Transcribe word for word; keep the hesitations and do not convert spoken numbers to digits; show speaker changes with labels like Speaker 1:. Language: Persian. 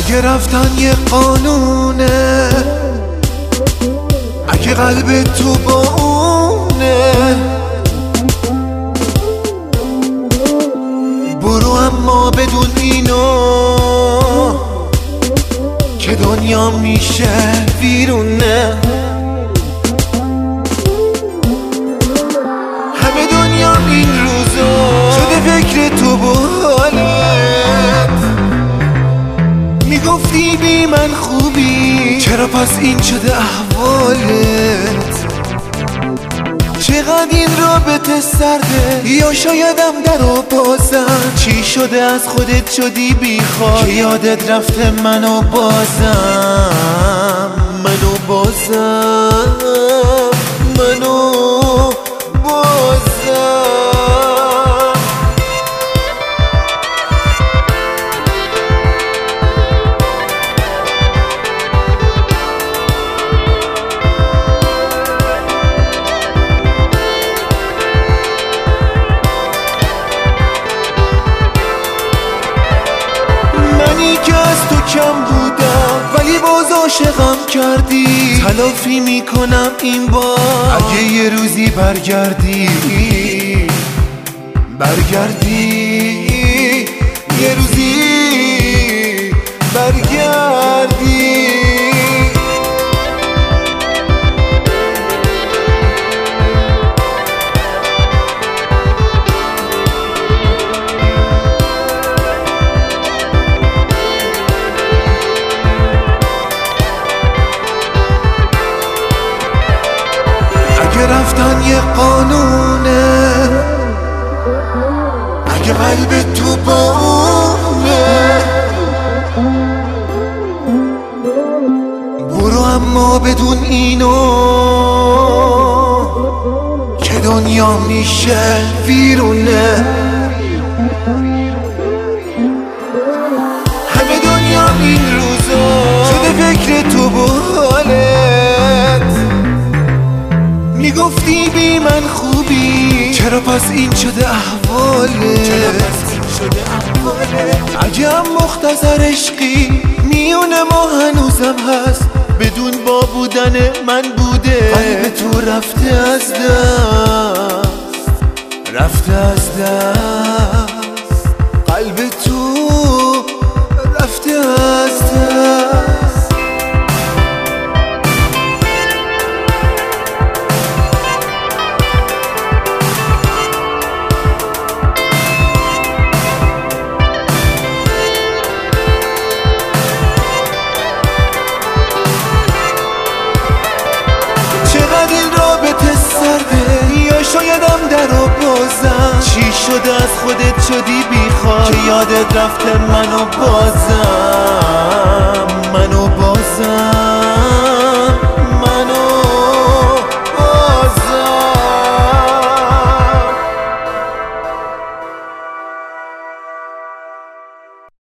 Speaker 1: اگه رفتن یه قانونه، اگه قلب تو با اونه، برو اما بدون اینو که دنیا میشه ویرونه. همه دنیا این روزا شده فکر تو با حالت، میگفتی بی من خوبی، چرا پس این شده احوالت؟ چقدر این رابطه سرده، یا شایدم درو بازم. چی شده از خودت شدی بیخواد که یادت رفته منو بازم، منو بازم، منو بازم. که از تو کم بودم ولی باز عاشقم کردی، تلافی میکنم این بار اگه یه روزی برگردی، برگردی یه روزی برگردی. رفتن یه قانونه، اگه قلب تو با اونه، برو اما بدون اینو که دنیا میشه ویرونه. همه دنیا این روزا شده فکر تو با حالت، میگفتی بی من خوبی، چرا پس این شده احوالت؟ اگه هم مختصر عشقی میون ما هنوزم هست، بدون با بودن من بوده، قلب تو رفته از دست، رفته از دست، قلب تو رفته از دست. شایدم درو بازم. چی شده از خودت شدی بیخواد که یادت رفته منو بازم، منو بازم.